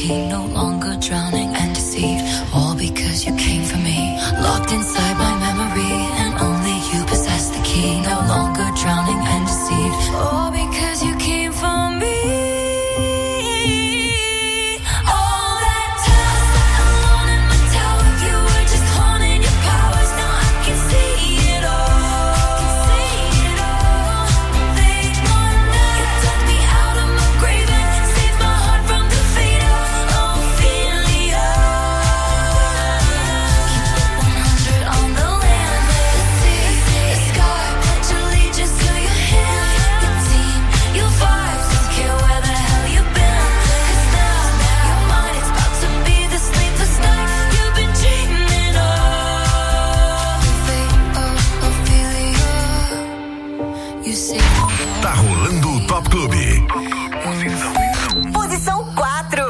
key, no longer drowning and deceived. All because you came for me, locked inside my memory, and only you possess the key. No longer drowning and deceived. All because you came for me. Tá rolando o Top Clube. Posição 4.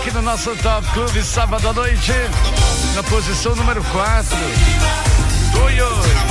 aqui no nosso Top Clube, sábado à noite, na posição número 4. Tuyo.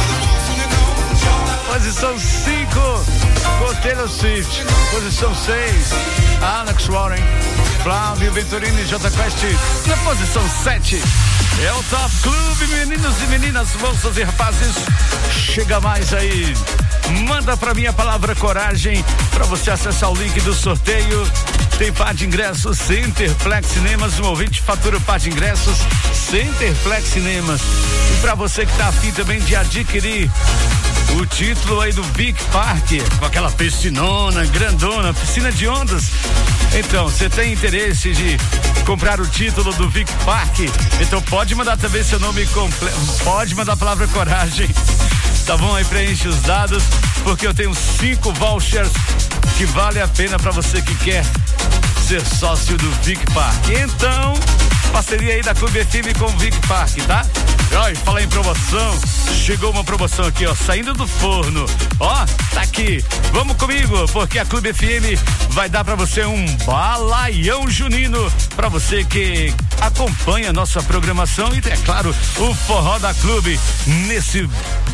Posição 5, Taylor Swift. Posição 6, Alex Warren, Flávio Venturini e J Quest. Na posição 7, é o Top Clube, meninos e meninas, moças e rapazes. Chega mais aí. Manda pra mim a palavra coragem pra você acessar o link do sorteio. Tem par de ingressos Centerplex Cinemas, um ouvinte fatura o par de ingressos Centerplex Cinemas. E pra você que tá afim também de adquirir o título aí do Vic Park, com aquela piscinona grandona, piscina de ondas. Então, você tem interesse de comprar o título do Vic Park? Então pode mandar também seu nome completo, pode mandar a palavra coragem. Tá bom? Aí preenche os dados, porque eu tenho 5 vouchers que vale a pena para você que quer ser sócio do Vic Park. Então, parceria aí da Clube FM com o Vic Park, tá? Olha, fala em promoção, chegou uma promoção aqui, ó, saindo do forno, ó, tá aqui, vamos comigo, porque a Clube FM vai dar pra você um balaião junino, pra você que acompanha a nossa programação e, é claro, o Forró da Clube. Nesse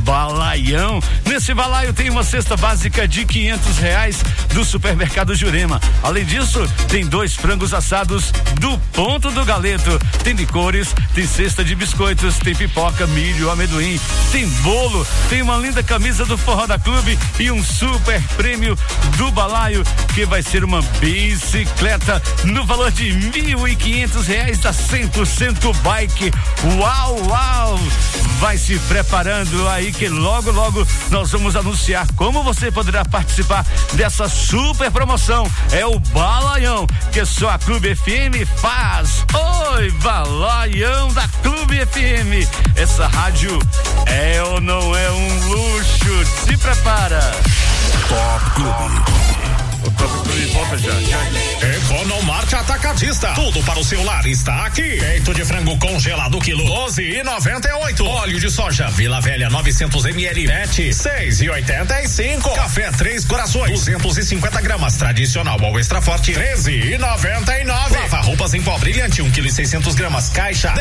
balaio tem uma cesta básica de R$500 do Supermercado Jurema. Além disso, tem 2 frangos assados do Ponto do Galeto, tem licores, tem cesta de biscoitos, tem pipoca, milho, amendoim, tem bolo, tem uma linda camisa do Forró da Clube e um super prêmio do balaio, que vai ser uma bicicleta no valor de R$1.500 da 100% Bike. Uau! Vai se preparando aí que logo nós vamos anunciar como você poderá participar dessa super promoção. É o balaião que só a Clube FM faz. Oi, balaião da Clube FM. Essa rádio é ou não é um luxo? Se prepara. Top Clube. O Top Clube volta já. Economarte Atacadista. Tudo para o celular está aqui. Peito de frango congelado quilo 12,98. Óleo de soja Vila Velha 900 ml PET 6,85. Café 3 Corações 250 gramas tradicional ou extra forte 13,99. Lava roupas em pó brilhante 1,6 kg caixa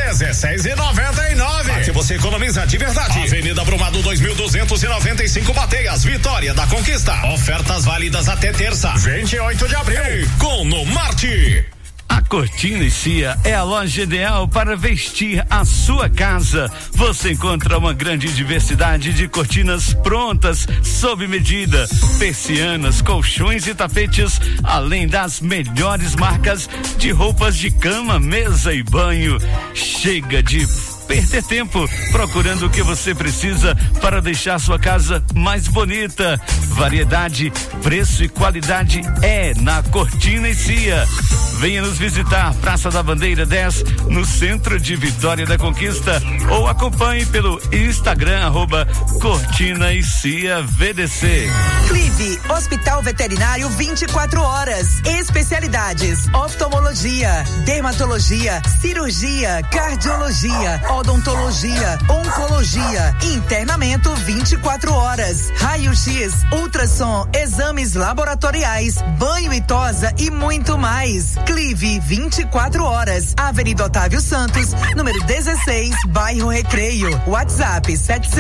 16,99. Aqui você economiza de verdade. Avenida Brumado 2295 Bateias, Vitória da Conquista. Ofertas válidas até terça, 28 de abril. Economarte. A Cortina e Cia é a loja ideal para vestir a sua casa. Você encontra uma grande diversidade de cortinas prontas, sob medida, persianas, colchões e tapetes, além das melhores marcas de roupas de cama, mesa e banho. Chega de perder tempo procurando o que você precisa para deixar sua casa mais bonita. Variedade, preço e qualidade é na Cortina e Cia. Venha nos visitar, Praça da Bandeira 10, no centro de Vitória da Conquista, ou acompanhe pelo Instagram @Cortina e Cia VDC. Clive, Hospital Veterinário 24 horas. Especialidades: oftalmologia, dermatologia, cirurgia, cardiologia, odontologia, oncologia, internamento 24 horas, raio-x, ultrassom, exames laboratoriais, banho e tosa e muito mais. Clive 24 horas, Avenida Otávio Santos, número 16, bairro Recreio. WhatsApp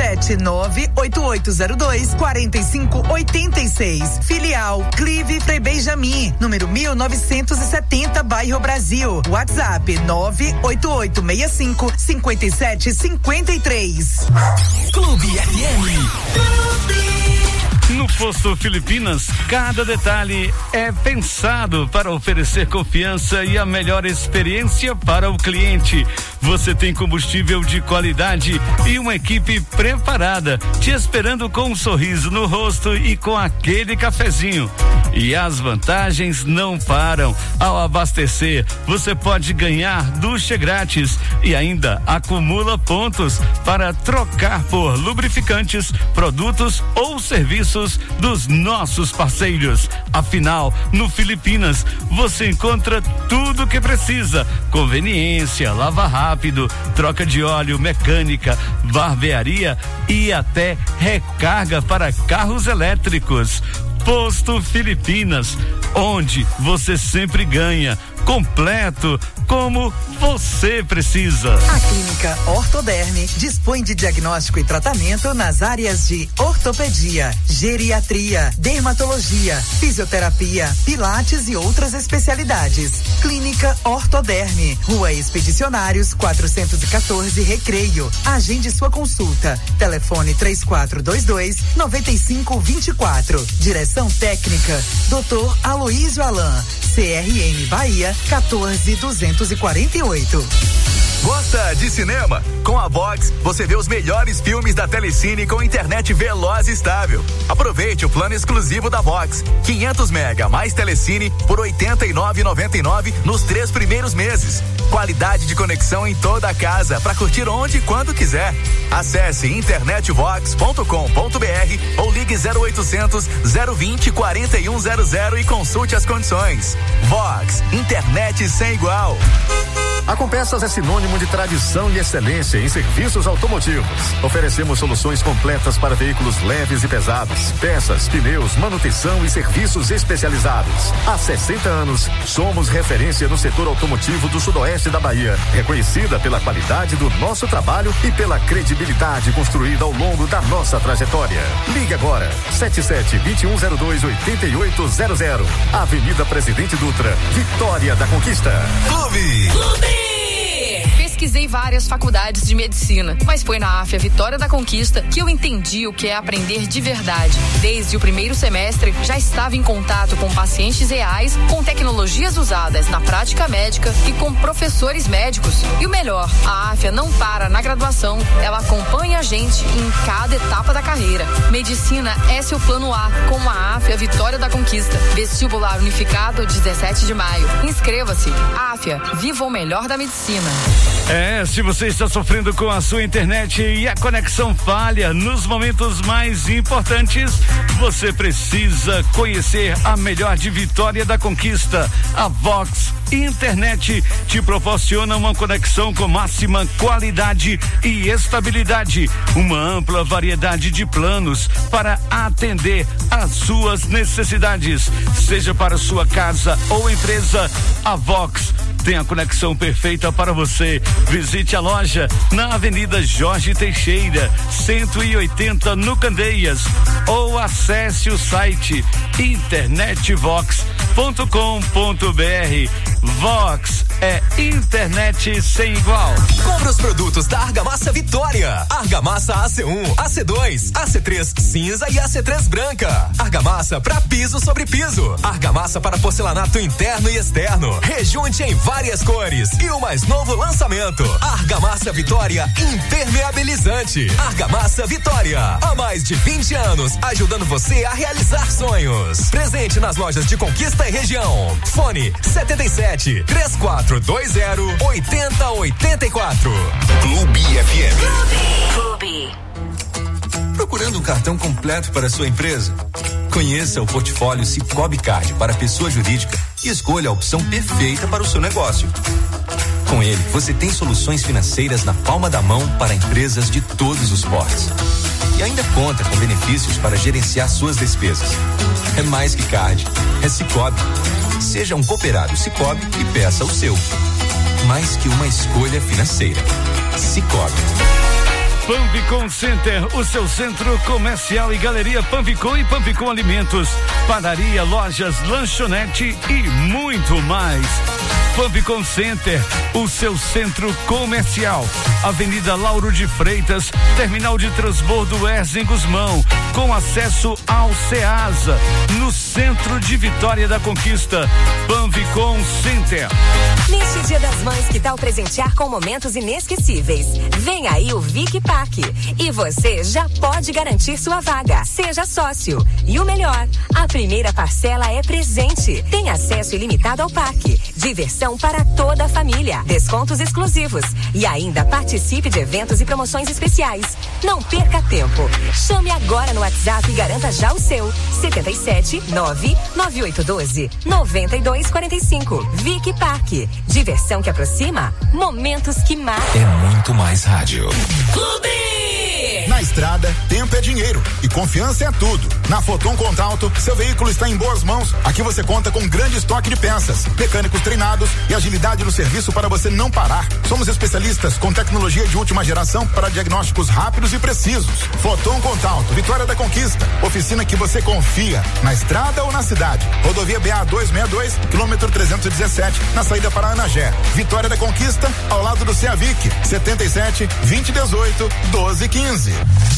77988024586. Filial Clive Frei Benjamin, número 1970, bairro Brasil. WhatsApp 988655753. Clube FM. No Posto Filipinas, cada detalhe é pensado para oferecer confiança e a melhor experiência para o cliente. Você tem combustível de qualidade e uma equipe preparada, te esperando com um sorriso no rosto e com aquele cafezinho. E as vantagens não param. Ao abastecer, você pode ganhar ducha grátis e ainda acumula pontos para trocar por lubrificantes, produtos ou serviços dos nossos parceiros. Afinal, no Filipinas, você encontra tudo o que precisa: conveniência, lava rápido, troca de óleo, mecânica, barbearia e até recarga para carros elétricos. Posto Filipinas, onde você sempre ganha. completo, como você precisa. A Clínica Ortoderme dispõe de diagnóstico e tratamento nas áreas de ortopedia, geriatria, dermatologia, fisioterapia, pilates e outras especialidades. Clínica Ortoderme, Rua Expedicionários 414, Recreio. Agende sua consulta. Telefone 3422-9524. Direção técnica Dr. Aloísio Alain, CRM Bahia 14248. Gosta de cinema? Com a Vox, você vê os melhores filmes da Telecine com internet veloz e estável. Aproveite o plano exclusivo da Vox, 500 mega mais Telecine por R$ 89,99 nos 3 primeiros meses. Qualidade de conexão em toda a casa para curtir onde e quando quiser. Acesse internetvox.com.br ou ligue 0800 020 4100 e consulte as condições. Vox, internet sem igual. A Compeças é sinônimo de tradição e excelência em serviços automotivos. Oferecemos soluções completas para veículos leves e pesados, peças, pneus, manutenção e serviços especializados. Há 60 anos, somos referência no setor automotivo do sudoeste da Bahia, reconhecida pela qualidade do nosso trabalho e pela credibilidade construída ao longo da nossa trajetória. Ligue agora, 77-2102-8800. Avenida Presidente Dutra, Vitória da Conquista. Clube. Pesquisei várias faculdades de medicina, mas foi na AFIA Vitória da Conquista que eu entendi o que é aprender de verdade. Desde o primeiro semestre, já estava em contato com pacientes reais, com tecnologias usadas na prática médica e com professores médicos. E o melhor, a AFIA não para na graduação, ela acompanha a gente em cada etapa da carreira. Medicina é seu plano A, com a AFIA Vitória da Conquista. Vestibular unificado, 17 de maio. Inscreva-se. AFIA, viva o melhor da medicina. Se você está sofrendo com a sua internet e a conexão falha nos momentos mais importantes, você precisa conhecer a melhor de Vitória da Conquista. A Vox Internet te proporciona uma conexão com máxima qualidade e estabilidade, uma ampla variedade de planos para atender às suas necessidades, seja para sua casa ou empresa. A Vox tem a conexão perfeita para você. Visite a loja na Avenida Jorge Teixeira, 180, no Candeias, ou acesse o site internetvox.com.br. Vox é internet sem igual. Compre os produtos da Argamassa Vitória. Argamassa AC1, AC2, AC3 cinza e AC3 branca. Argamassa para piso sobre piso. Argamassa para porcelanato interno e externo. Rejunte em várias cores. E o mais novo lançamento, Argamassa Vitória impermeabilizante. Argamassa Vitória, há mais de 20 anos, ajudando você a realizar sonhos. Presente nas lojas de Conquista e região. Fone 77 3420 8084. Clube FM. Clube. Procurando um cartão completo para sua empresa? Conheça o portfólio Cicobi Card para pessoa jurídica e escolha a opção perfeita para o seu negócio. Com ele, você tem soluções financeiras na palma da mão para empresas de todos os portes. E ainda conta com benefícios para gerenciar suas despesas. É mais que card, é Cicobi. Seja um cooperado Cicobi e peça o seu. Mais que uma escolha financeira. Cicobi. Panvicom Center, o seu centro comercial e galeria Panvicom e Panvicom Alimentos, padaria, lojas, lanchonete e muito mais. Panvicom Center, o seu centro comercial. Avenida Lauro de Freitas, terminal de transbordo Erzen Guzmão, com acesso ao Ceasa, no centro de Vitória da Conquista. Panvicom Center. Neste Dia das Mães, que tal presentear com momentos inesquecíveis? Vem aí o Vic Pack e você já pode garantir sua vaga. Seja sócio. E o melhor, a primeira parcela é presente. Tem acesso ilimitado ao pack, diversão para toda a família, descontos exclusivos e ainda participe de eventos e promoções especiais. Não perca tempo. Chame agora no WhatsApp e garanta já o seu. 77 99812 9245. Vic Parque. Diversão que aproxima, momentos que marcam. É muito mais rádio. Clube. Na estrada, tempo é dinheiro e confiança é tudo. Na Foton Contralto, seu veículo está em boas mãos. Aqui você conta com um grande estoque de peças, mecânicos treinados e agilidade no serviço para você não parar. Somos especialistas com tecnologia de última geração para diagnósticos rápidos e precisos. Foton Contralto, Vitória da Conquista. Oficina que você confia, na estrada ou na cidade. Rodovia BA 262, quilômetro 317, na saída para Anagé. Vitória da Conquista, ao lado do CEAVIC, 77 2018 1215.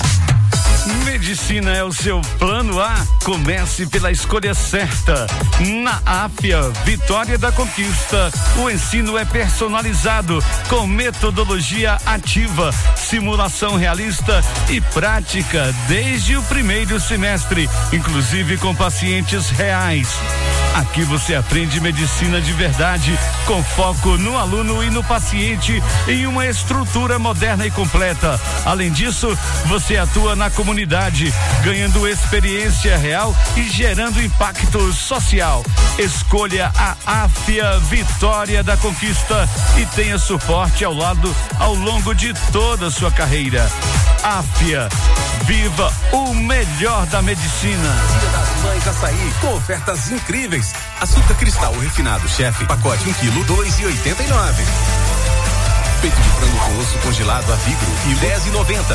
Medicina é o seu plano A? Comece pela escolha certa. Na AFIA Vitória da Conquista, o ensino é personalizado com metodologia ativa, simulação realista e prática desde o primeiro semestre, inclusive com pacientes reais. Aqui você aprende medicina de verdade, com foco no aluno e no paciente, em uma estrutura moderna e completa. Além disso, você atua na comunidade, ganhando experiência real e gerando impacto social. Escolha a AFIA Vitória da Conquista e tenha suporte ao lado ao longo de toda a sua carreira. AFIA, viva o melhor da medicina. Dia das Mães Açaí, com ofertas incríveis. Açúcar cristal refinado chefe, pacote 1 kg, 2,89. Peito de frango com osso congelado a vidro, R$10,90.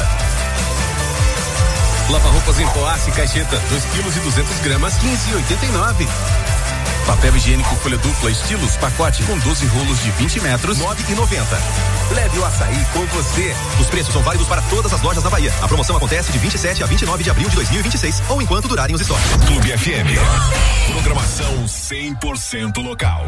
Lava-roupas em Poace Caixeta, 2 kg e 200 gramas, R$15,89. Papel higiênico folha dupla estilos, pacote com 12 rolos de 20 metros, R$9,90. Leve o açaí com você. Os preços são válidos para todas as lojas da Bahia. A promoção acontece de 27 a 29 de abril de 2026 ou enquanto durarem os estoques. Clube FM. Programação 100% local.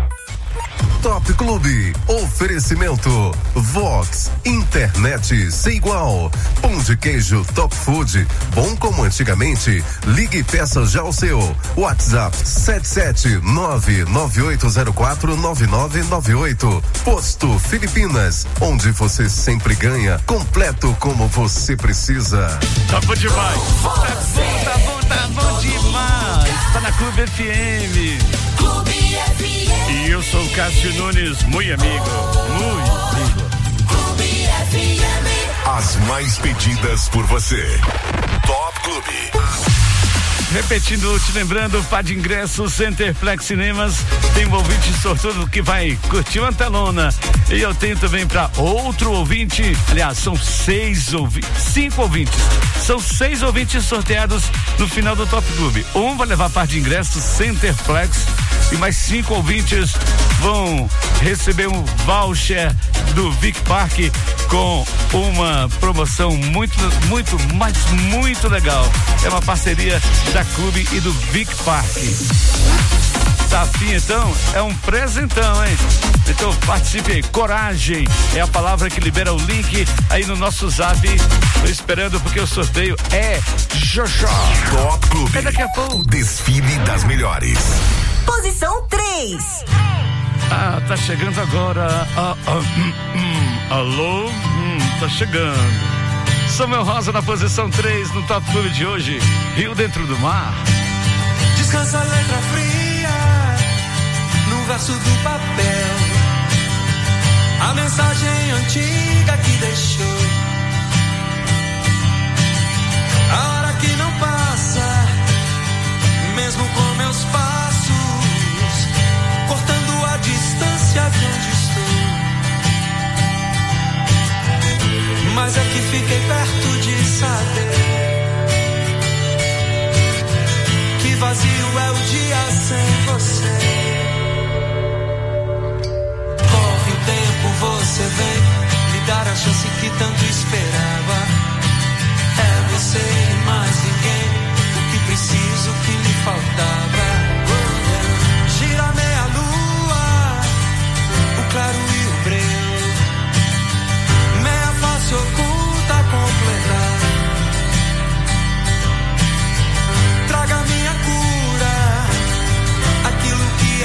Top Clube, oferecimento Vox, internet sem igual, pão de queijo Top Food, bom como antigamente, ligue e peça já o seu, WhatsApp 77998049998, Posto Filipinas, onde você sempre ganha, completo como você precisa. Tá bom demais, tá bom demais, tá na Clube FM. Clube FM. E eu sou o Cássio Nunes, muito amigo. Clube FM. As mais pedidas por você. Top Clube. Repetindo, te lembrando, Pá de Ingressos, Centerplex Cinemas, tem um ouvinte sortudo que vai curtir uma telona. E eu tenho também para outro ouvinte, aliás, são 5 ouvintes. São 6 ouvintes sorteados no final do Top Clube. Um vai levar Pá de Ingressos, Centerplex, e mais 5 ouvintes vão receber um voucher do Vic Park com uma promoção muito legal. É uma parceria da Clube e do Vic Park. Tá afim então? É um presentão, hein? Então participe aí. Coragem é a palavra que libera o link aí no nosso zap. Tô esperando porque o sorteio é Xoxó. Top Clube. É daqui a pouco. O desfile das melhores. Posição 3. Tá chegando agora. Alô? Tá chegando. Samuel Rosa na posição 3 no Top Clube de hoje. Rio Dentro do Mar. Descansa a letra fria no verso do papel, a mensagem antiga que deixou, a hora que não passa, mesmo com meus passos, cortando a distância de onde estou. Mas é que fiquei perto de saber que vazio é o dia sem você. Corre o tempo, você vem me dar a chance que tanto esperava. É você e mais ninguém, o que preciso, o que me faltava. Gira meia lua, o claro e o breu, meia face oculta completar. Traga minha cura, aquilo que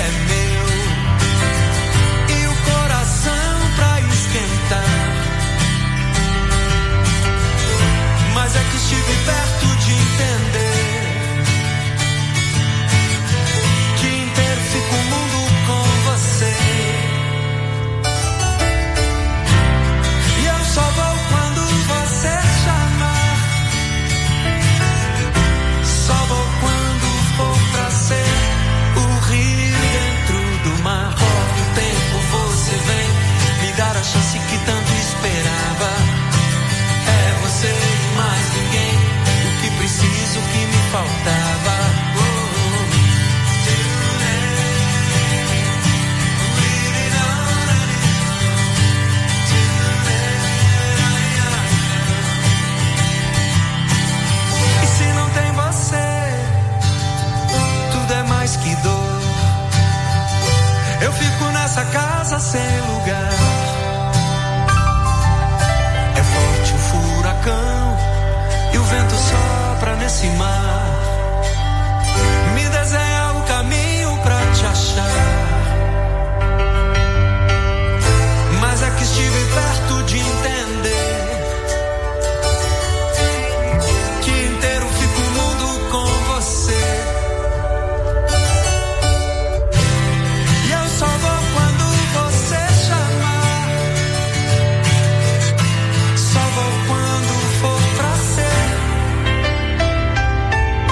lugar. É forte o furacão e o vento sopra nesse mar. Me desenha o caminho pra te achar. Mas é que estive perto de entender que inteiro fica o mundo com você. E eu só vou quando você chamar. Só vou quando for pra ser.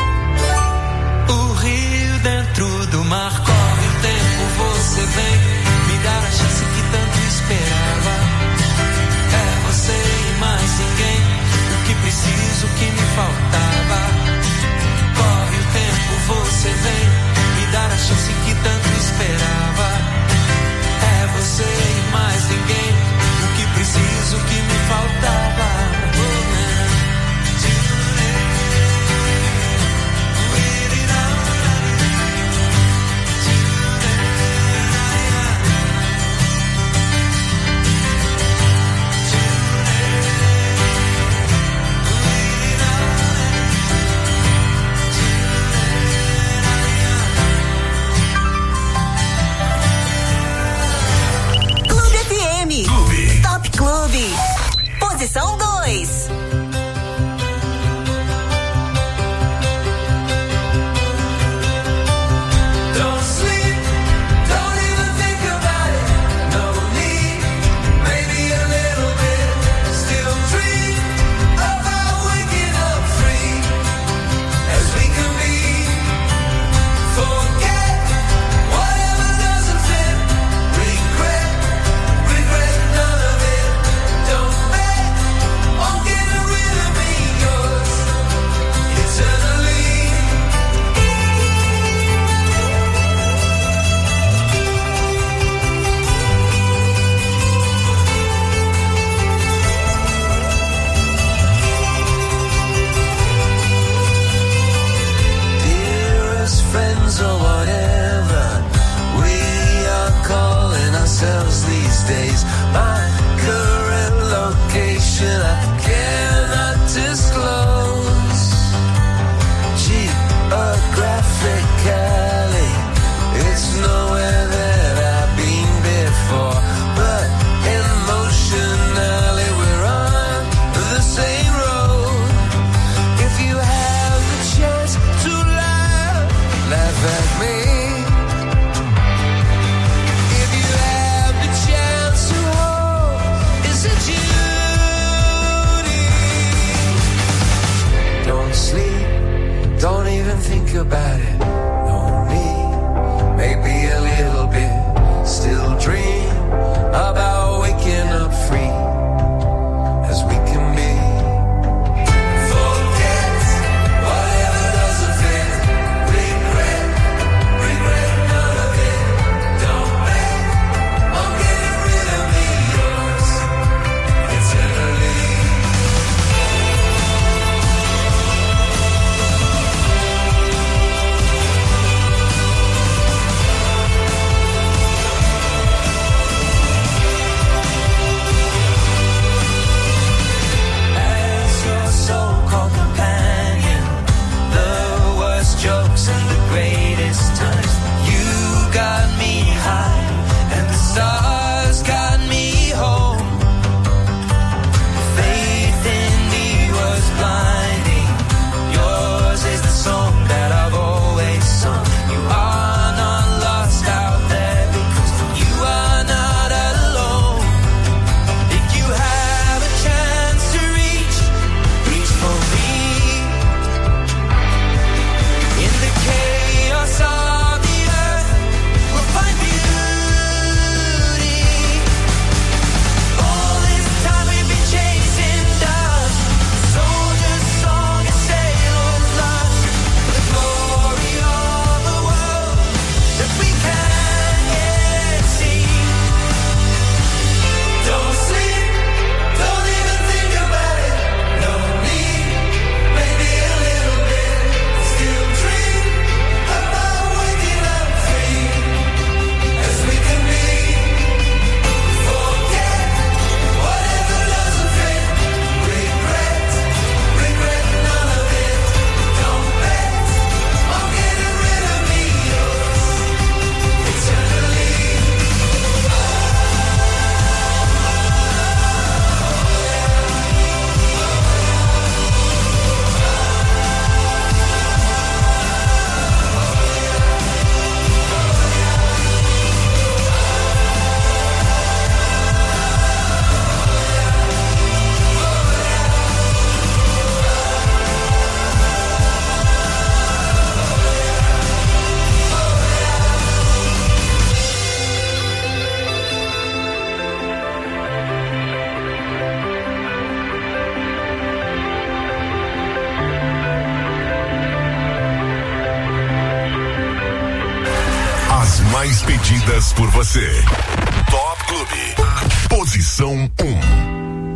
mais pedidas por você. Top Clube. Posição 1.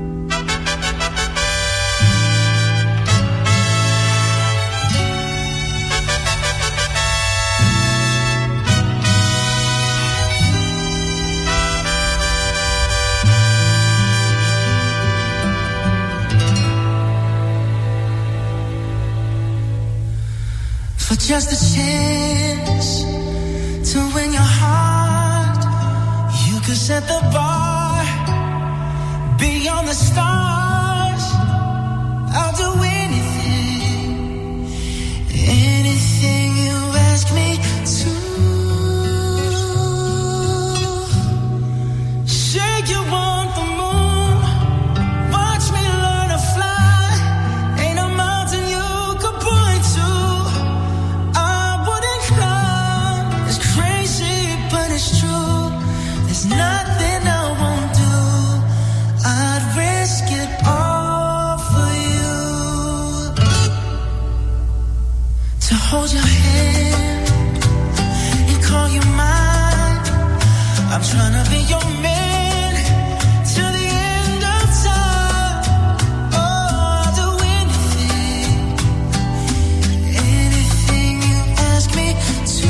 For just a chance to win your heart, you could set the bar beyond the stars. I'll do anything, anything you ask me to. Say you want the moon, watch me learn to fly. Ain't a mountain you could point to. It's true, there's nothing I won't do. I'd risk it all for you. To hold your hand and call you mine. I'm trying to be your man till the end of time. Oh, I'll do anything, anything you ask me to.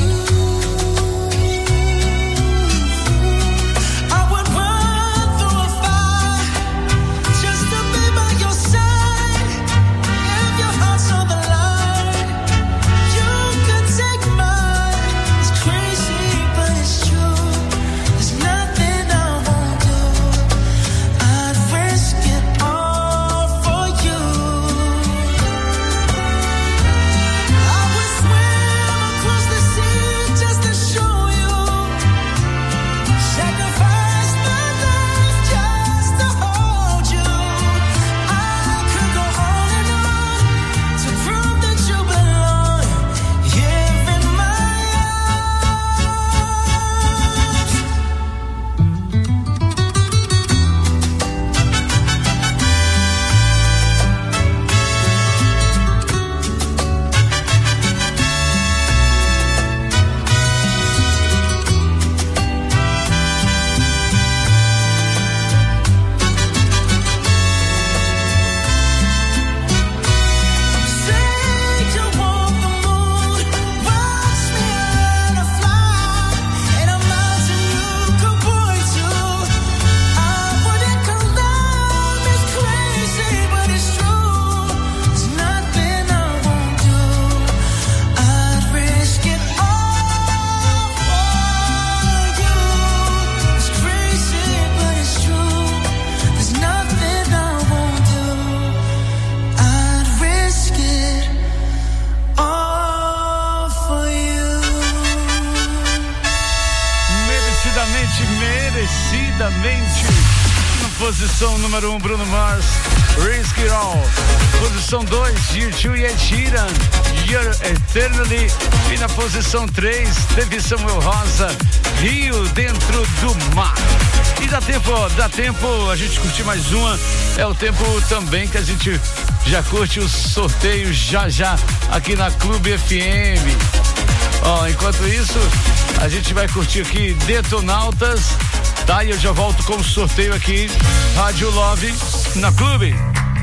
Posição número 1, Bruno Mars, Risk It All. Posição 2, U2 e Ed Sheeran, You're Eternally. E na posição 3, teve Samuel Rosa, Rio Dentro do Mar. E dá tempo a gente curtir mais uma. É o tempo também que a gente já curte os sorteios já aqui na Clube FM. Enquanto isso, a gente vai curtir aqui Detonautas. Tá, e eu já volto com o sorteio aqui, Rádio Love, na Clube.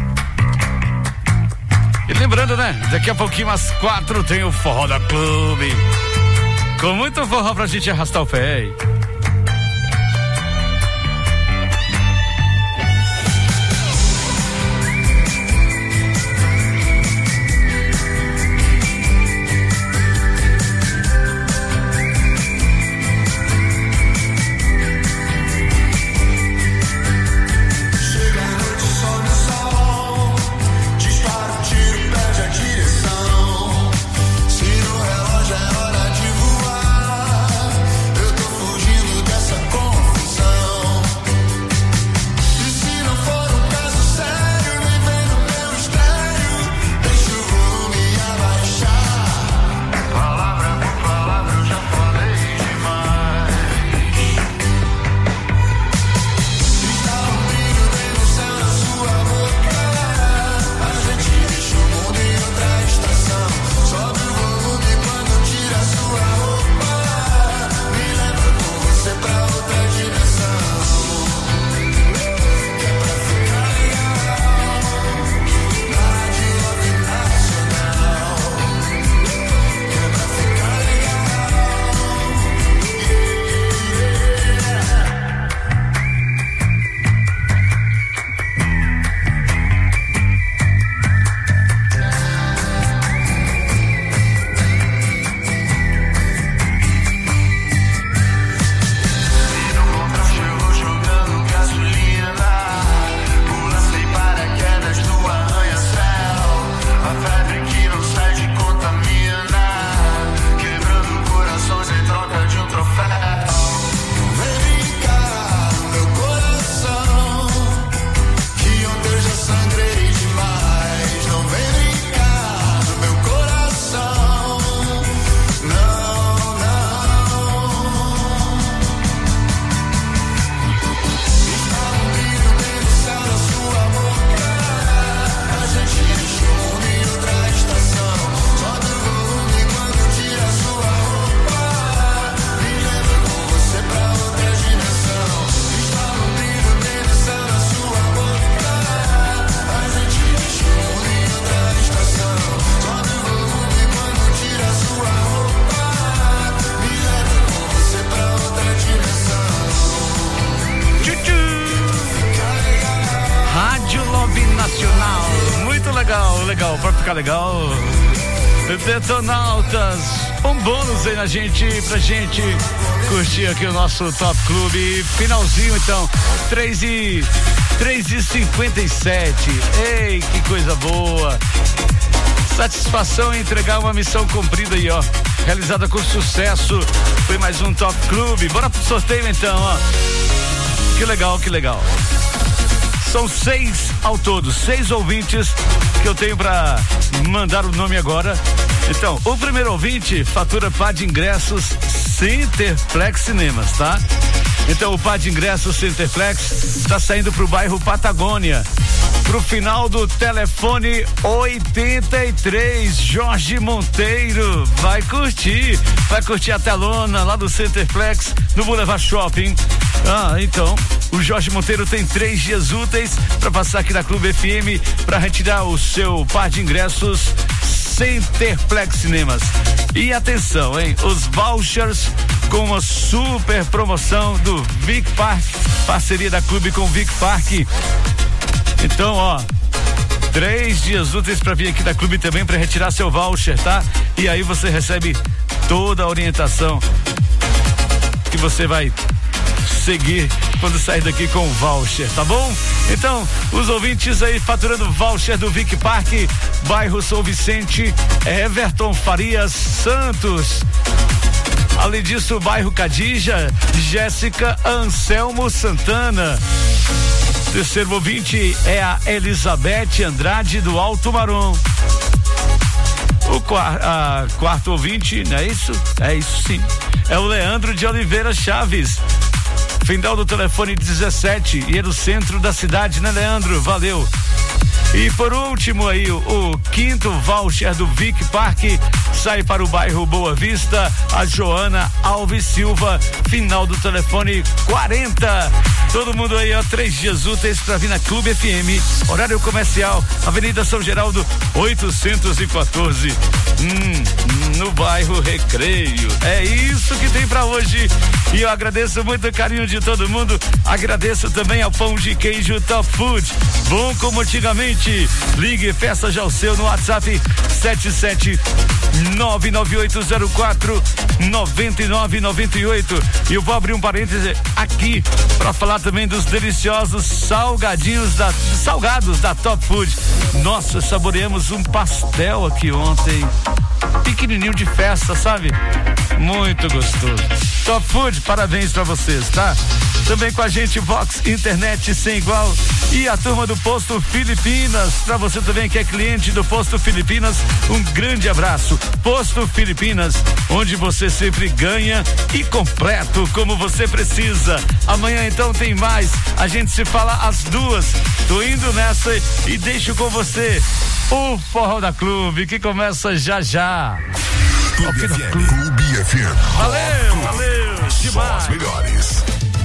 E lembrando, né, daqui a pouquinho às 4 tem o Forró da Clube. Com muito forró pra gente arrastar o pé. Se no relógio é hora de voar, eu tô fugindo. legal, pra ficar legal. Detonautas, um bônus aí pra gente curtir aqui o nosso Top Clube. Finalzinho então, 3h57. Ei, que coisa boa. Satisfação em entregar uma missão cumprida aí, ó. Realizada com sucesso. Foi mais um Top Clube. Bora pro sorteio então, ó. Que legal, que legal. São 6 ao todo, 6 ouvintes que eu tenho pra mandar o nome agora. Então, o primeiro ouvinte fatura par de ingressos Centerplex Cinemas, tá? Então, o par de ingressos Centerplex tá saindo pro bairro Patagônia. Pro final do telefone 83, Jorge Monteiro. Vai curtir a telona lá do Centerplex, no Boulevard Shopping. Então, o Jorge Monteiro tem 3 dias úteis para passar aqui na Clube FM para retirar o seu par de ingressos Centerplex Cinemas. E atenção, hein? Os vouchers com uma super promoção do Vic Park, parceria da Clube com o Vic Park. Então, ó, 3 dias úteis para vir aqui da Clube também para retirar seu voucher, tá? E aí você recebe toda a orientação que você vai seguir quando sair daqui com o voucher, tá bom? Então, os ouvintes aí faturando voucher do Vic Park, bairro São Vicente, Everton Farias Santos. Além disso, o bairro Cadija, Jéssica Anselmo Santana. Terceiro ouvinte é a Elizabeth Andrade do Alto Marom. O quarto ouvinte, não é isso? É isso sim. É o Leandro de Oliveira Chaves. Final do telefone 17 e é no centro da cidade, né, Leandro? Valeu. E por último aí, o quinto voucher do Vic Park sai para o bairro Boa Vista, a Joana Alves Silva, final do telefone 40. Todo mundo aí, ó, 3 dias úteis para vir na Clube FM, horário comercial, Avenida São Geraldo, 814, no bairro Recreio. É isso que tem para hoje e eu agradeço muito o carinho de todo mundo, agradeço também ao pão de queijo Top Food, bom como antigamente. Ligue, peça já o seu no WhatsApp 77998049998. E eu vou abrir um parêntese aqui para falar também dos deliciosos salgados da Top Food. Nossa, saboreamos um pastel aqui ontem, pequenininho de festa, sabe? Muito gostoso. Top Food, parabéns pra vocês, tá? Também com a gente Vox Internet sem igual e a turma do Posto Filipinas. Pra você também que é cliente do Posto Filipinas, um grande abraço. Posto Filipinas, onde você sempre ganha e completo como você precisa. Amanhã então tem mais. A gente se fala às 2. Tô indo nessa e deixo com você o Forró da Clube, que começa já já. Clube FM. Valeu, só as melhores.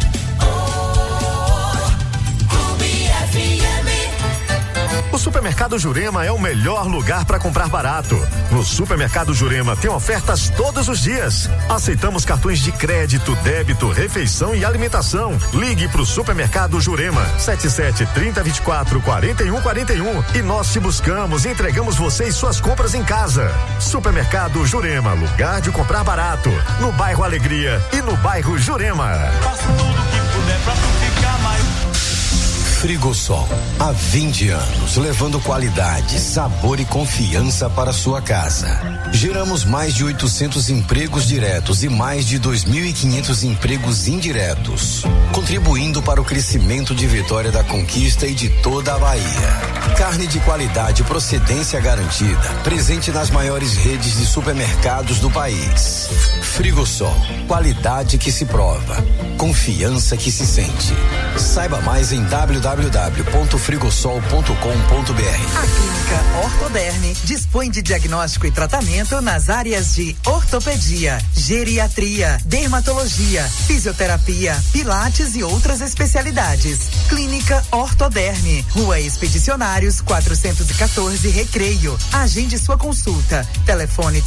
O Supermercado Jurema é o melhor lugar para comprar barato. No Supermercado Jurema tem ofertas todos os dias. Aceitamos cartões de crédito, débito, refeição e alimentação. Ligue pro Supermercado Jurema 77-30-24-41-41 e nós te buscamos e entregamos você e suas compras em casa. Supermercado Jurema, lugar de comprar barato. No bairro Alegria e no bairro Jurema. Faça tudo que puder pra tu ficar mais. Frigosol, há 20 anos, levando qualidade, sabor e confiança para sua casa. Geramos mais de 800 empregos diretos e mais de 2.500 empregos indiretos, contribuindo para o crescimento de Vitória da Conquista e de toda a Bahia. Carne de qualidade e procedência garantida, presente nas maiores redes de supermercados do país. Frigosol, qualidade que se prova, confiança que se sente. Saiba mais em www.frigosol.com.br. A Clínica Ortoderme dispõe de diagnóstico e tratamento nas áreas de ortopedia, geriatria, dermatologia, fisioterapia, pilates e outras especialidades. Clínica Ortoderme, Rua Expedicionários 414, Recreio. Agende sua consulta. Telefone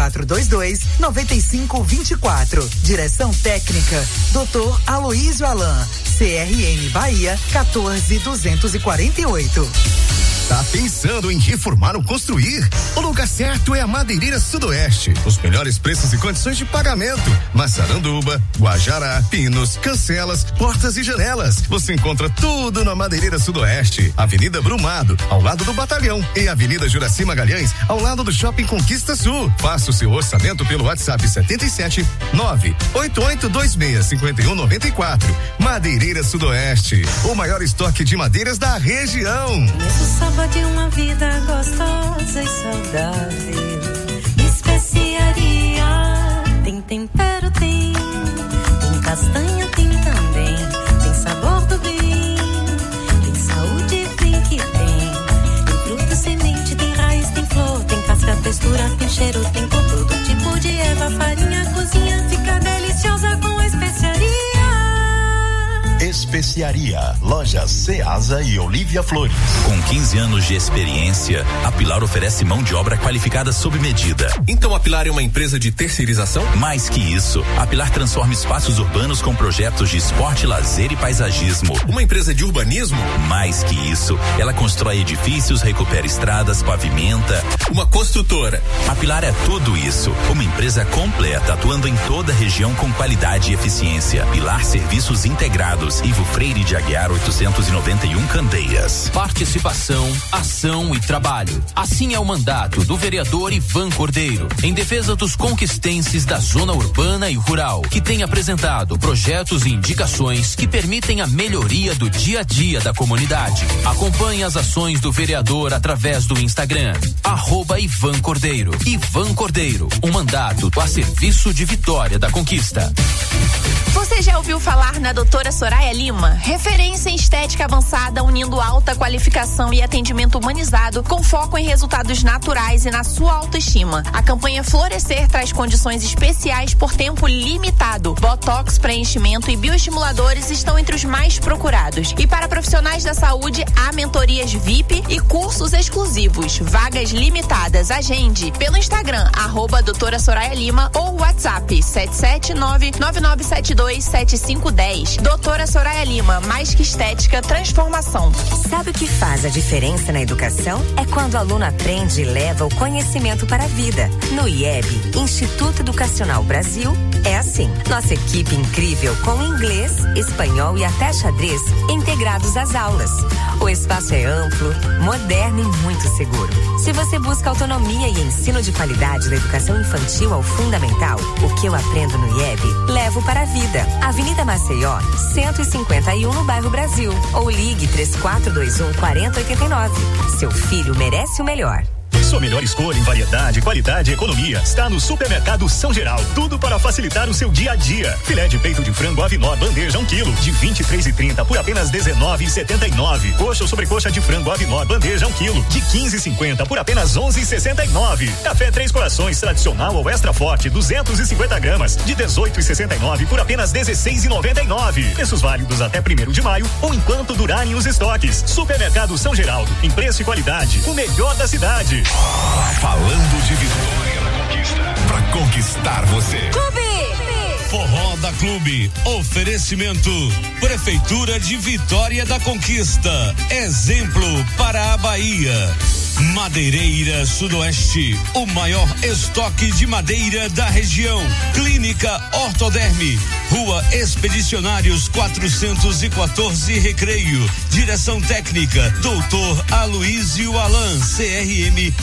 3422-9524. Direção técnica Dr. Aloísio Alain, CRM Bahia 14248. Tá pensando em reformar ou construir? O lugar certo é a Madeireira Sudoeste. Os melhores preços e condições de pagamento. Massaranduba, Guajará, pinos, cancelas, portas e janelas. Você encontra tudo na Madeireira Sudoeste. Avenida Brumado, ao lado do Batalhão. E Avenida Juraci Magalhães, ao lado do Shopping Conquista Sul. Faça o seu orçamento pelo WhatsApp 77 988265194. Madeireira Sudoeste. O maior estoque de madeiras da região. Nesse sábado de uma vida gostosa e saudável. Especiaria. Tem tempero, tem castanha, tem também. Tem sabor do bem. Tem saúde, tem que tem. Tem fruta, semente, tem raiz, tem flor. Tem casca, textura, tem cheiro, tem com todo tipo de erva, farinha, cozinha. Fica deliciosa com a especiaria. Especiaria, lojas Ceasa e Olívia Flores. Com 15 anos de experiência, a Pilar oferece mão de obra qualificada sob medida. Então a Pilar é uma empresa de terceirização? Mais que isso, a Pilar transforma espaços urbanos com projetos de esporte, lazer e paisagismo. Uma empresa de urbanismo? Mais que isso, ela constrói edifícios, recupera estradas, pavimenta. Uma construtora. A Pilar é tudo isso. Uma empresa completa, atuando em toda a região com qualidade e eficiência. Pilar Serviços Integrados. Ivo Freire de Aguiar 891 Candeias. Participação, ação e trabalho. Assim é o mandato do vereador Ivan Cordeiro, em defesa dos conquistenses da zona urbana e rural, que tem apresentado projetos e indicações que permitem a melhoria do dia a dia da comunidade. Acompanhe as ações do vereador através do Instagram, @Ivan Cordeiro. Ivan Cordeiro, um mandato a serviço de Vitória da Conquista. Você já ouviu falar na doutora Soraya Lima? Referência em estética avançada, unindo alta qualificação e atendimento humanizado com foco em resultados naturais e na sua autoestima. A campanha Florescer traz condições especiais por tempo limitado. Botox, preenchimento e bioestimuladores estão entre os mais procurados. E para profissionais da saúde, há mentorias VIP e cursos exclusivos. Vagas limitadas. Agende pelo Instagram, @doutora Soraya Lima ou WhatsApp 779-9972-7510. Doutora Soraya Lima, mais que estética, transformação. Sabe o que faz a diferença na educação? É quando o aluno aprende e leva o conhecimento para a vida. No IEB, Instituto Educacional Brasil, é assim. Nossa equipe incrível com inglês, espanhol e até xadrez integrados às aulas. O espaço é amplo, moderno e muito seguro. Se você busca autonomia e ensino de qualidade da educação infantil ao fundamental, o que eu aprendo no IEB, levo para a vida. Avenida Maceió, 151 no bairro Brasil. Ou ligue 3421-4089. Seu filho merece o melhor. Sua melhor escolha em variedade, qualidade e economia está no Supermercado São Geral. Tudo para facilitar o seu dia a dia. Filé de peito de frango Avinor, bandeja 1 quilo, de 23,30 por apenas R$19,79. Coxa ou sobrecoxa de frango Avinor, bandeja 1 quilo, de 15,50 por apenas R$11,69. Café Três Corações tradicional ou extra forte, 250 gramas, de R$18,69 por apenas R$16,99. Preços válidos até 1º de maio ou enquanto durarem os estoques. Supermercado São Geraldo, em preço e qualidade, o melhor da cidade. Falando de Vitória da Conquista, pra conquistar você. Clube! Forró da Clube. Oferecimento Prefeitura de Vitória da Conquista. Exemplo para a Bahia. Madeireira Sudoeste, o maior estoque de madeira da região. Clínica Ortoderme, Rua Expedicionários 414 Recreio. Direção técnica Dr. Aloísio Alan, CRM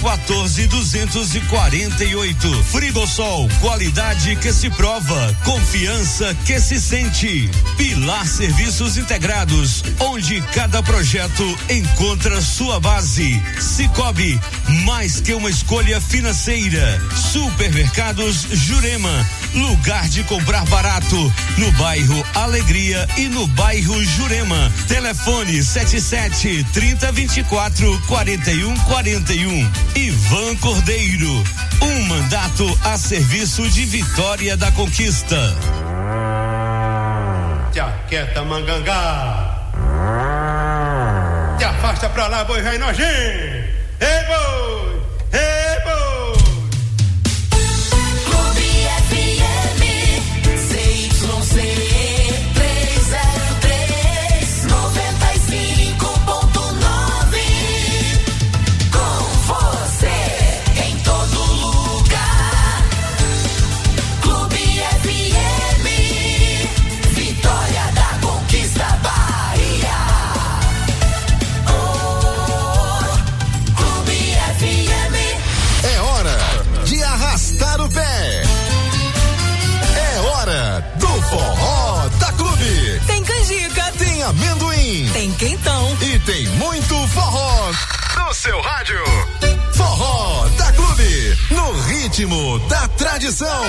14248. Frigosol, qualidade que se prova, confiança que se sente. Pilar Serviços Integrados, onde cada projeto encontra sua base. Cicobi, mais que uma escolha financeira. Supermercados Jurema, lugar de comprar barato, no bairro Alegria e no bairro Jurema. Telefone 77-3024-4141. Ivan Cordeiro, um mandato a serviço de Vitória da Conquista. Jaqueta Mangangá, te afasta pra lá, boi velho nojinho. Ei, boi! Ei, boi! Clube FM, CYC 303, 95.9. tem quentão e tem muito forró no seu rádio. Forró da Clube, no ritmo da tradição.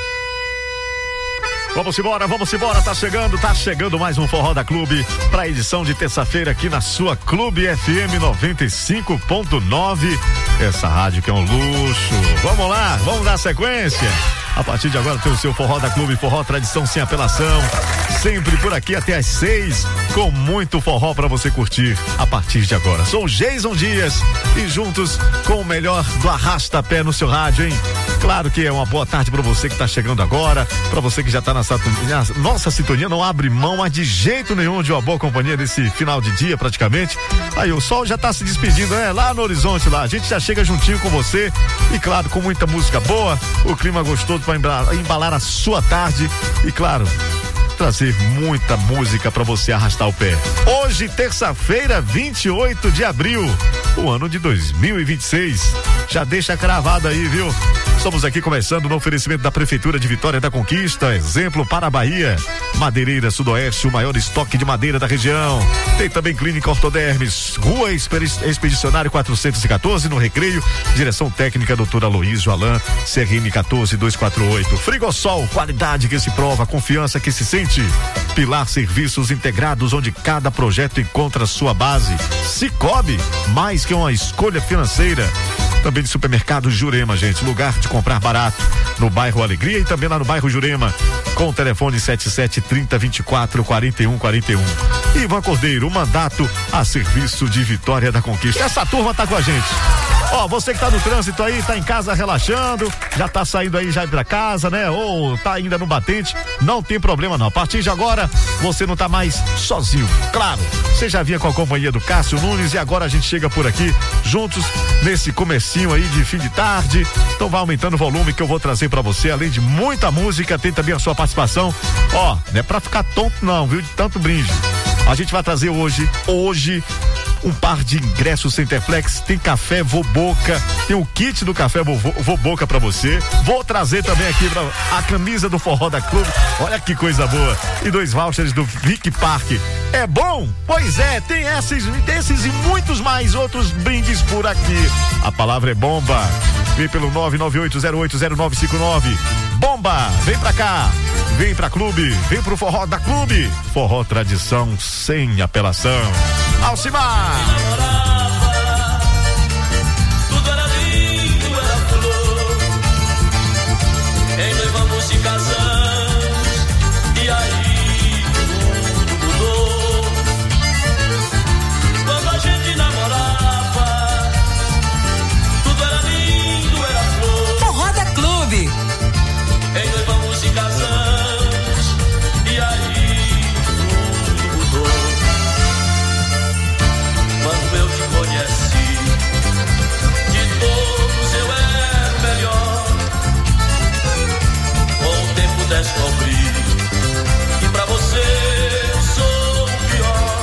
Vamos embora, tá chegando mais um Forró da Clube para a edição de terça-feira aqui na sua Clube FM 95.9. Essa rádio que é um luxo. Vamos lá, vamos dar sequência. A partir de agora tem o seu Forró da Clube, forró tradição sem apelação. Sempre por aqui até às 6, com muito forró pra você curtir a partir de agora. Sou o Jason Dias e juntos com o melhor do arrasta-pé no seu rádio, hein? Claro que é uma boa tarde pra você que tá chegando agora, pra você que já tá na nossa sintonia, não abre mão, mas de jeito nenhum, de uma boa companhia desse final de dia praticamente. Aí o sol já tá se despedindo, né? Lá no horizonte lá, a gente já chega juntinho com você e claro, com muita música boa, o clima gostoso pra embalar a sua tarde e claro, trazer muita música para você arrastar o pé. Hoje, terça-feira, 28 de abril, o ano de 2026. Já deixa cravado aí, viu? Estamos aqui começando no oferecimento da Prefeitura de Vitória da Conquista, exemplo para a Bahia. Madeireira Sudoeste, o maior estoque de madeira da região. Tem também Clínica Ortodermes, Rua Expedicionário 414, no Recreio. Direção técnica, doutora Aloysio Alain, CRM 14248. Frigosol, qualidade que se prova, confiança que se sente. Pilar Serviços Integrados, onde cada projeto encontra sua base. Cicobi, mais que uma escolha financeira. Também de supermercado Jurema, gente, lugar de comprar barato, no bairro Alegria e também lá no bairro Jurema, com o telefone 7730244141. Ivan Cordeiro, o mandato a serviço de Vitória da Conquista. Essa turma tá com a gente. Ó, você que tá no trânsito aí, tá em casa relaxando, já tá saindo aí já pra casa, né? Ou tá ainda no batente, não tem problema não. A partir de agora, você não tá mais sozinho. Claro, você já vinha com a companhia do Cássio Nunes e agora a gente chega por aqui juntos nesse comecinho aí de fim de tarde. Então vai aumentando o volume que eu vou trazer pra você, além de muita música, tem também a sua participação. Ó, não é pra ficar tonto não, viu? De tanto brinde. A gente vai trazer hoje um par de ingressos Centerflex, tem café Voboca, tem o kit do café Voboca pra você. Vou trazer também aqui a camisa do Forró da Clube, olha que coisa boa, e 2 vouchers do Vic Park. É bom? Pois é, tem esses e muitos mais outros brindes por aqui. A palavra é bomba. Vem pelo 998080959. Bomba, vem pra cá, vem pra Clube, vem pro Forró da Clube. Forró tradição sem apelação. Alcimar! Tudo era lindo, era flor. Em noivamos e casamos, e aí tudo mudou. Quando a gente namorava, tudo era lindo, era flor. Forró da Clube. Em noivamos e casamos, e aí tudo mudou. Quando eu te conheci, de todos eu era o melhor. Com o tempo descobri que pra você eu sou o pior.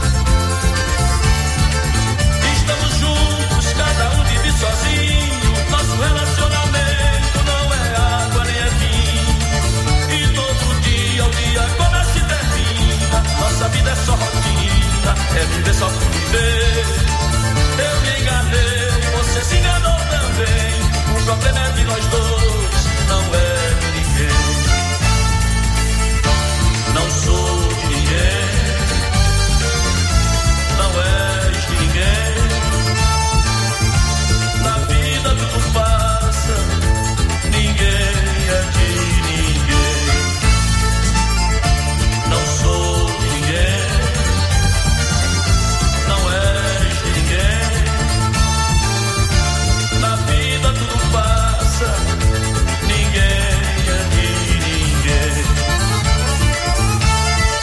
Estamos juntos, cada um vive sozinho. Nosso relacionamento não é água nem é vinho. E todo dia o dia começa e termina. Nossa vida é só rotina, é viver só por viver. Eu me enganei, você se enganou também. O problema é de nós dois, não é de ninguém. Não sou de ninguém, não és de ninguém. Na vida tudo passa, ninguém é de ninguém. Não sou de ninguém, não és de ninguém. Na vida tudo passa, ninguém é de ninguém.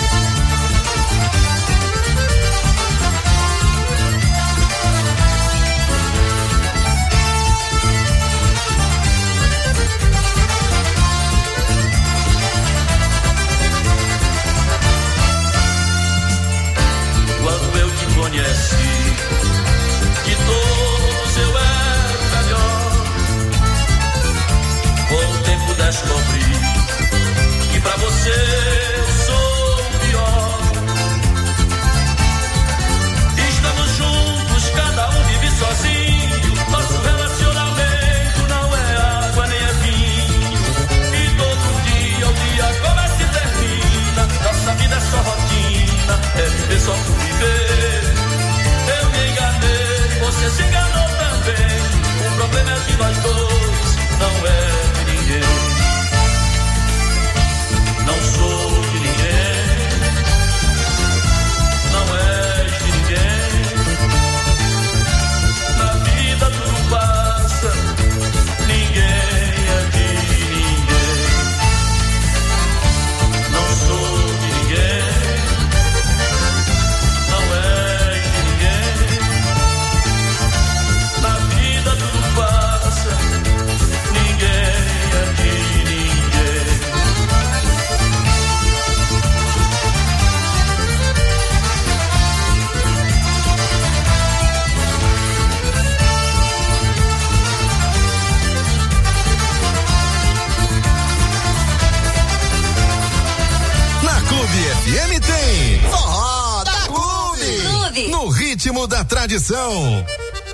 Clube. No ritmo da tradição.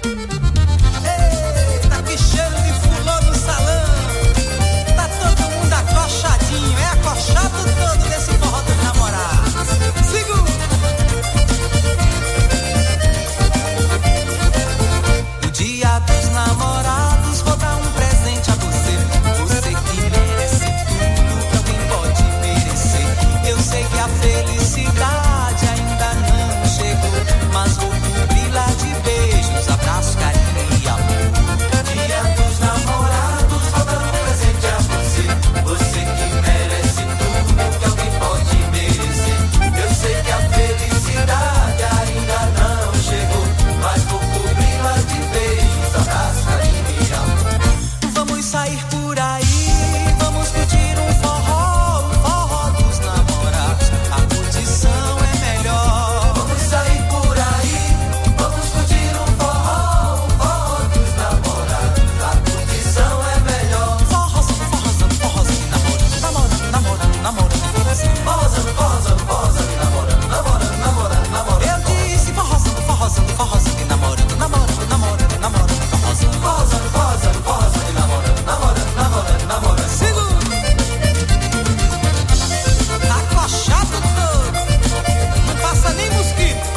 Eita, que cheiro de fulô no salão. Tá todo mundo acochadinho, é acochado todo nesse forró dos namorados. Segura. No dia dos namorados vou dar um presente a você. Você que merece tudo que alguém pode merecer. Eu sei que a felicidade ainda não chegou, mas vou cobri-la de beijos, abraços, carinho e amor. Dia dos namorados vou dar um presente a você. Você que merece tudo que alguém pode merecer. Eu sei que a felicidade ainda não chegou, mas vou cobri-la de beijos, abraços, carinho e amor. Vamos sair por aí, vamos curtir um forró, o forró dos namorados. A curtição é melhor. Vamos sair por aí, vamos curtir um forró, o forró dos namorados. A curtição é melhor. Forrozão, forrozão, forrozinho, namorando, forrozinho. Forrozão, forrozão, forrozinho, namorando, namorando. Eu disse forrozão, forrozão, forrozinho, namorando, forrozão. Forrozão, forrozão, forrozinho, namorando. Segura. Acochado todo, não passa nem mosquito.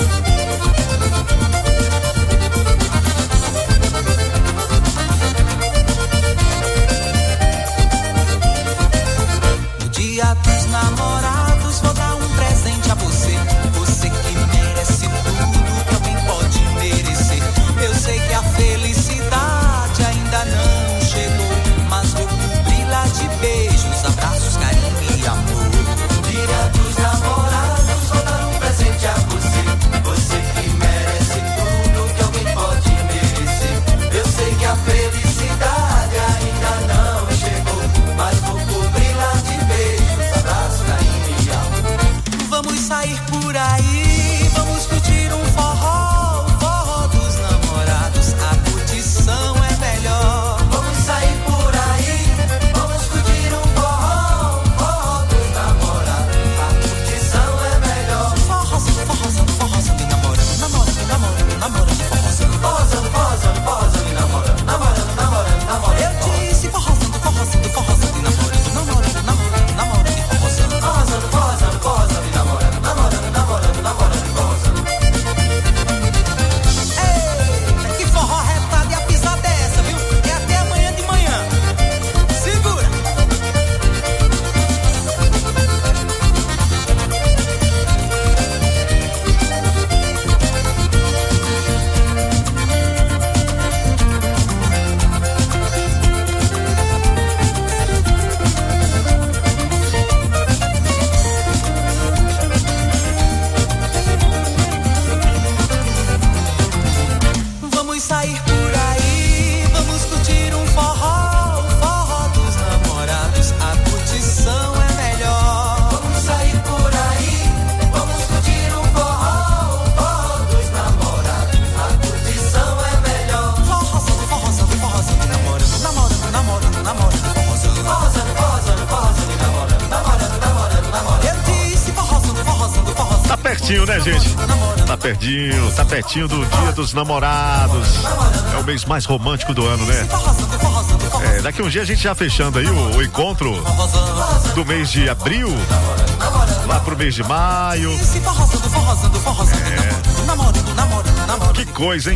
No dia dos namorados vou dar um presente a você. Você que merece tudo que alguém pode merecer. Eu sei que a felicidade ainda não chegou, mas vou cobri-la de beijos, abraços, carinho e amor. No dia dos namorados vou dar um presente a você. Você que merece tudo que alguém pode merecer. Eu sei que a felicidade ainda não chegou, mas vou cobri-la de beijos, abraços, carinho e amor. Vamos sair por aí, vamos curtir um forró, o forró dos namorados. A curtição é melhor. Vamos sair por aí, vamos curtir um forró, o forró dos namorados. A curtição é melhor. Forrozão, forrozão, forrozão de namorando, forrozão. Forrozão, forrozão, forrozão de namorando. Eu disse forrozão, forrozão, forrozão de namorando, forrozão. Forrozão, forrozão, forrozão de namorando, forrozão. Eita, que forró retado e a pisada é essa, viu? E até amanhã de manhã. Segura. Vamos sair por aí, vamos curtir um forró, o forró dos namorados. A curtição é melhor. Vamos sair por aí, vamos curtir um forró, o forró dos namorados. A curtição é melhor. Forrozão, forrozão, forrozão de namorando, forrozão. Forrozão, forrozão, forrozão de namorando. Eu disse forrozão, forrozão, forrozão. Tá pertinho, né, gente? Tá pertinho do Dia dos Namorados. É o mês mais romântico do ano, né? Daqui um dia a gente já fechando aí o encontro do mês de abril, lá pro mês de maio. Que coisa, hein?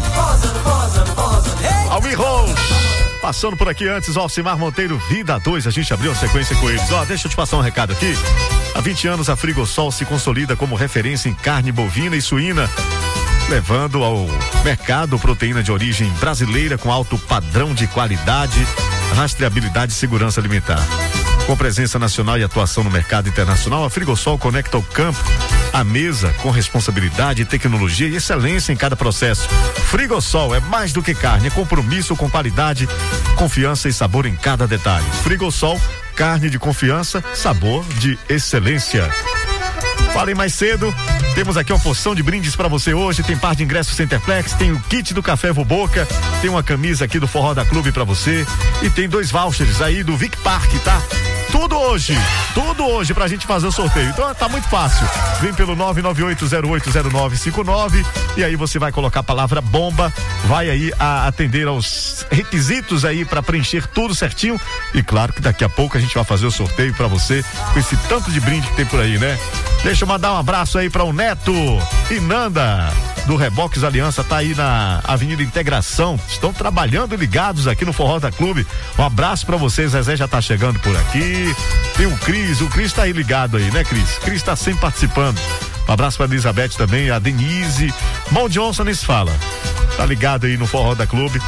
Almir Rose, passando por aqui antes, Alcimar Monteiro, Vida 2, a gente abriu a sequência com eles. Deixa eu te passar um recado aqui. Há 20 anos a Frigosol se consolida como referência em carne bovina e suína, levando ao mercado proteína de origem brasileira com alto padrão de qualidade, rastreabilidade e segurança alimentar. Com presença nacional e atuação no mercado internacional, a Frigosol conecta o campo à mesa com responsabilidade, tecnologia e excelência em cada processo. Frigosol é mais do que carne, é compromisso com qualidade, confiança e sabor em cada detalhe. Frigosol, carne de confiança, sabor de excelência. Falei mais cedo, temos aqui uma porção de brindes pra você hoje. Tem par de ingressos Centerplex, tem o kit do Café Voboca, tem uma camisa aqui do Forró da Clube pra você e tem 2 vouchers aí do Vic Park, tá? Tudo hoje pra gente fazer o sorteio. Então tá muito fácil. Vem pelo 998080959 e aí você vai colocar a palavra bomba, vai aí atender aos requisitos aí pra preencher tudo certinho e claro que daqui a pouco a gente vai fazer o sorteio pra você com esse tanto de brinde que tem por aí, né? Deixa eu mandar um abraço aí pra o Neto e Nanda do Reboques Aliança, tá aí na Avenida Integração, estão trabalhando e ligados aqui no Forró da Clube. Um abraço pra vocês, Zezé já tá chegando por aqui, tem o Cris tá aí ligado aí, né, Cris? Cris tá sempre participando. Um abraço pra Elizabeth também, a Denise, Mal Johnson nem se fala, tá ligado aí no Forró da Clube,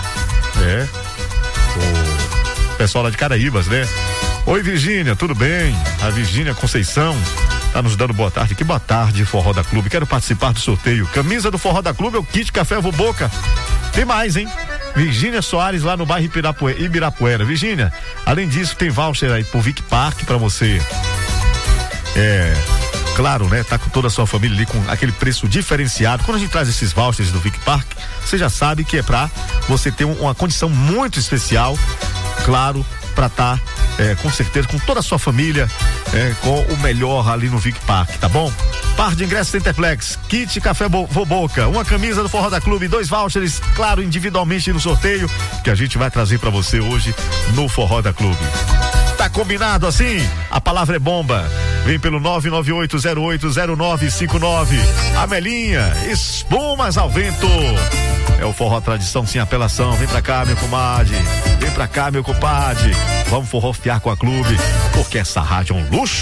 o pessoal lá de Caraíbas, né? Oi, Virgínia, tudo bem? A Virgínia Conceição tá nos dando boa tarde. Que boa tarde, Forró da Clube. Quero participar do sorteio. Camisa do Forró da Clube é o kit Café Voboca. Tem mais, hein? Virgínia Soares lá no bairro Ibirapuera. Virgínia, além disso, tem voucher aí pro Vic Park pra você. Claro, né? Tá com toda a sua família ali com aquele preço diferenciado. Quando a gente traz esses vouchers do Vic Park, você já sabe que é pra você ter uma condição muito especial, claro, pra estar com certeza com toda a sua família com o melhor ali no Vic Park, tá bom? Par de ingressos Centerplex, kit Café Voboca, uma camisa do Forró da Clube, 2 vouchers, claro, individualmente no sorteio que a gente vai trazer pra você hoje no Forró da Clube. Tá combinado assim? A palavra é bomba. Vem pelo 998080959. Amelinha, espumas ao vento. É o Forró Tradição sem apelação. Vem pra cá, meu comadre. Vem pra cá, meu compadre. Vamos forrofiar com a Clube, porque essa rádio é um luxo.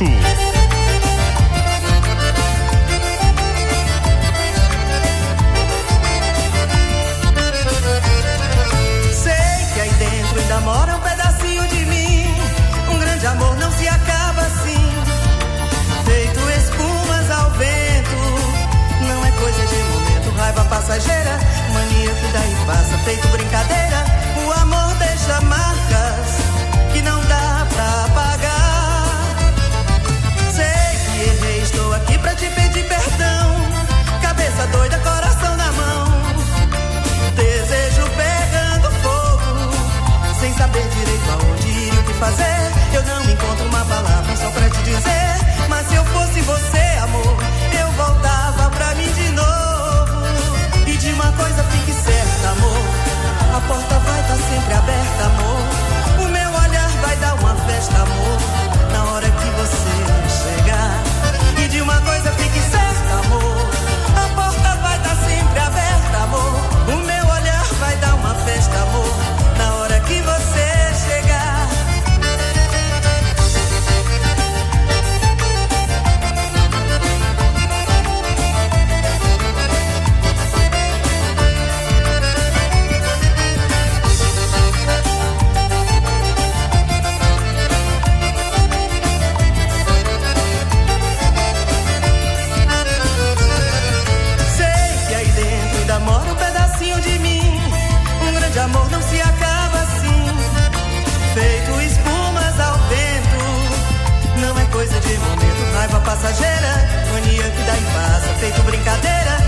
Sei que aí dentro ainda mora um pedacinho de mim. Um grande amor não se acaba assim. Feito espumas ao vento. Não é coisa de momento, raiva passageira. Mania que daí passa, feito brincadeira. O amor deixa marcas que não dá pra apagar. Sei que errei, estou aqui pra te pedir perdão. Cabeça doida, coração na mão. Desejo pegando fogo, sem saber direito aonde ir e o que fazer. Eu não encontro uma palavra só pra te dizer. Mas se eu fosse você, amor, eu voltava pra mim de novo. E de uma coisa fique certa, amor, a porta vai estar sempre aberta, amor. O meu olhar vai dar uma festa, amor, na hora que você chegar. E de uma coisa fique certa, amor, a porta vai estar sempre aberta, amor. O meu olhar vai dar uma festa, amor, na hora que você chegar. Amor não se acaba assim, feito espumas ao vento. Não é coisa de momento, raiva passageira. Mania que daí passa, feito brincadeira.